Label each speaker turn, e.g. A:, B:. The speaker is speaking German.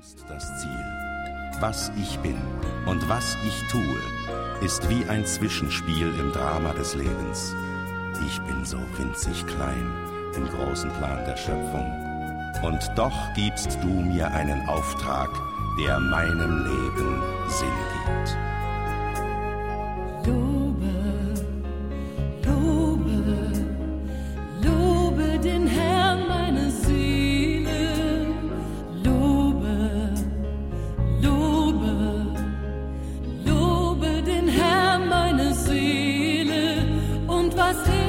A: ist das Ziel. Was ich bin und was ich tue, ist wie ein Zwischenspiel im Drama des Lebens. Ich bin so winzig klein im großen Plan der Schöpfung. Und doch gibst du mir einen Auftrag, der meinem Leben Sinn gibt.
B: Lobe den Herrn, meine Seele. Lobe den Herrn, meine Seele. Und was